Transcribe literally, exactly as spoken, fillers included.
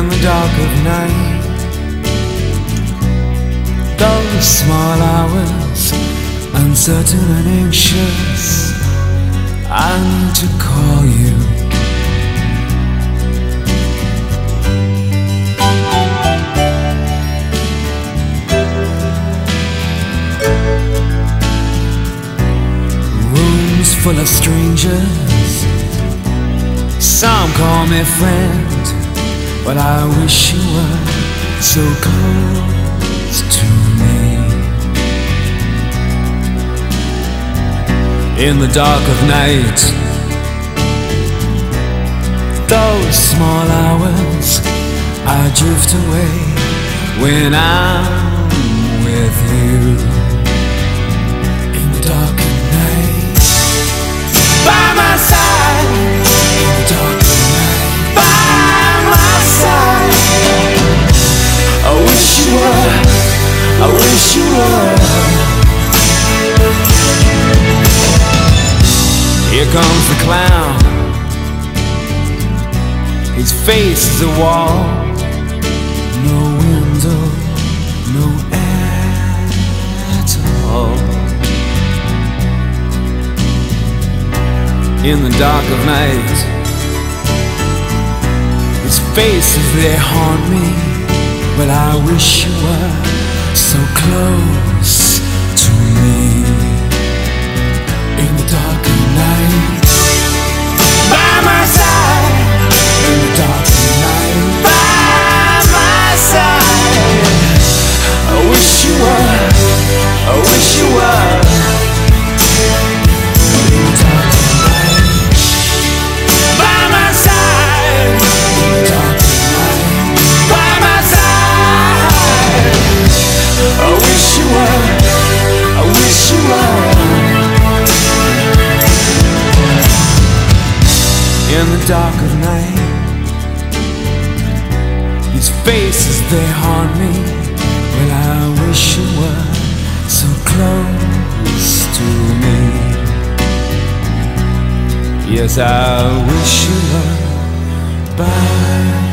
in the dark of night. Those small hours, uncertain and anxious, I need to call you. Rooms full of strangers, some call me friend, but I wish you were so close to me. In the dark of night, those small hours, I drift away when I'm with you. In the dark of night, by my side. In the dark of night, by my side. I wish you were, I wish you were. Here comes the clown, his face is a wall, no window, no air at all. In the dark of night, his faces, they haunt me, but I wish you were so close to me. In the dark of night, by my side. In the dark of night, by my side. I wish you were, I wish you were. In the dark of night, by my side. In the dark of night, by my side. I wish you were, I wish you were. In the dark of night, these faces, they haunt me, but I wish you were so close to me. Yes, I wish you were by